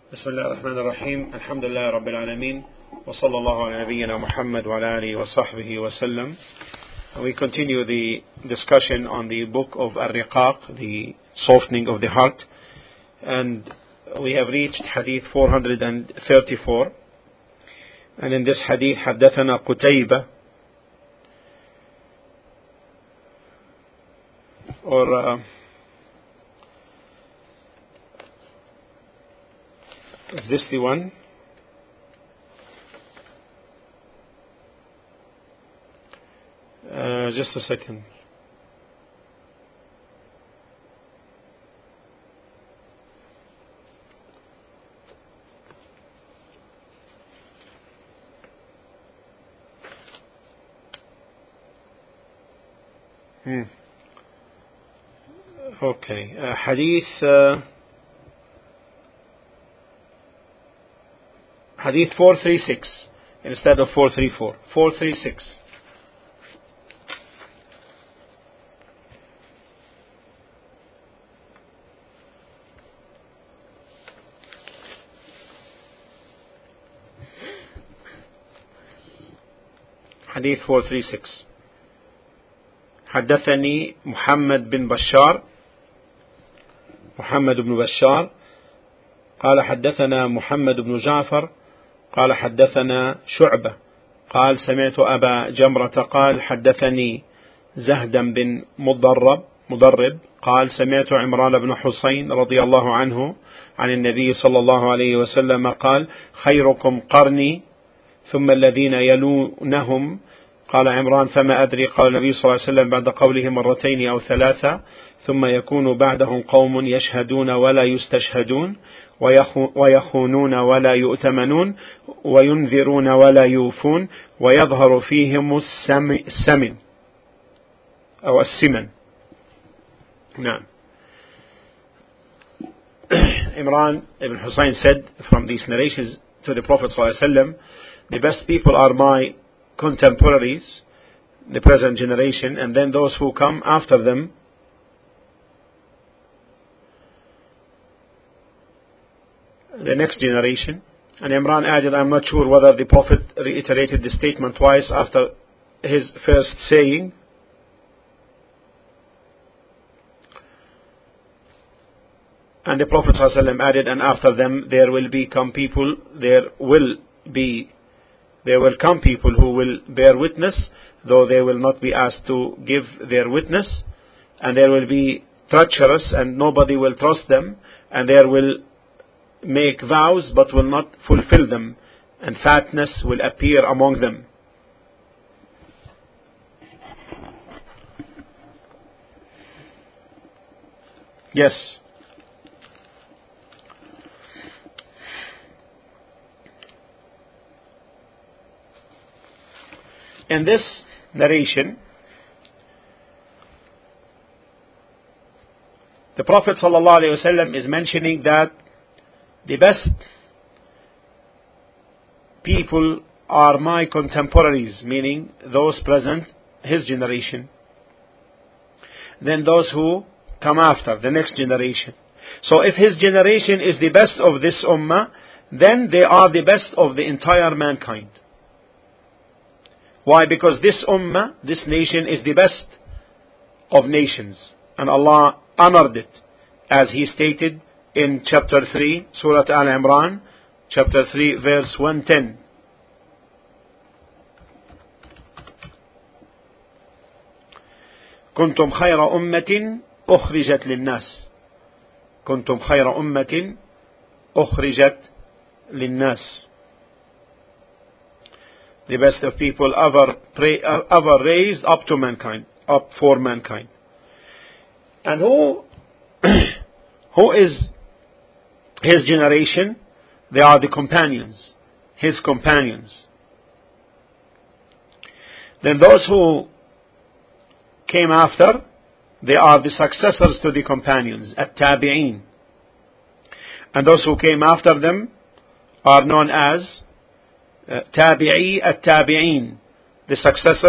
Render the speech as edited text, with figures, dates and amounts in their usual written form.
بسم الله الرحمن الرحيم الحمد لله رب العالمين وصلى الله على نبينا محمد وعلى آله وصحبه وسلم. We continue the discussion on the book of Ar-Riqaq, the softening of the heart, and we have reached hadith 434, and in this hadith حدثنا قتيبة or is this the one? Just a second. Okay. Hadith 436 instead of 434. 436. Hadith 436. حدثني محمد بن بشار قال حدثنا محمد بن جعفر قال حدثنا شعبة قال سمعت أبا جمرة قال حدثني زهدا بن مضرب قال سمعت عمران بن حسين رضي الله عنه عن النبي صلى الله عليه وسلم قال خيركم قرني ثم الذين يلونهم. قال عمران فما أدري. قال النبي صلى الله عليه وسلم بعد قوله مرتين أو ثلاثة ثم يكون بعدهم قوم يشهدون ولا يستشهدون ويخونون ولا يؤتمنون وينذرون ولا يوفون ويظهر فيهم السمن أو السمن. نعم. Imran ibn Hussein said from these narrations to the Prophet ﷺ, the best people are my contemporaries, the present generation, and then those who come after them, the next generation. And Imran added, I'm not sure whether the Prophet reiterated the statement twice after his first saying. And the Prophet ﷺ added, and after them there will come people who will bear witness, though they will not be asked to give their witness, and there will be treacherous and nobody will trust them, and there will make vows but will not fulfill them, and fatness will appear among them. Yes. In this narration, the Prophet ﷺ is mentioning that the best people are my contemporaries, meaning those present, his generation. Then those who come after, the next generation. So if his generation is the best of this ummah, then they are the best of the entire mankind. Why? Because this ummah, this nation is the best of nations. And Allah honored it, as He stated in chapter 3, Surah Al-Imran, chapter 3, verse 110. كنتم خير أمة أخرجت للناس. كنتم خير أمة أخرجت للناس. The best of people ever raised up to mankind, up for mankind. And who is his generation? They are the companions, his companions. Then those who came after, they are the successors to the companions, at-tabi'een. And those who came after them are known as tabi'i at-tabi'een, the successors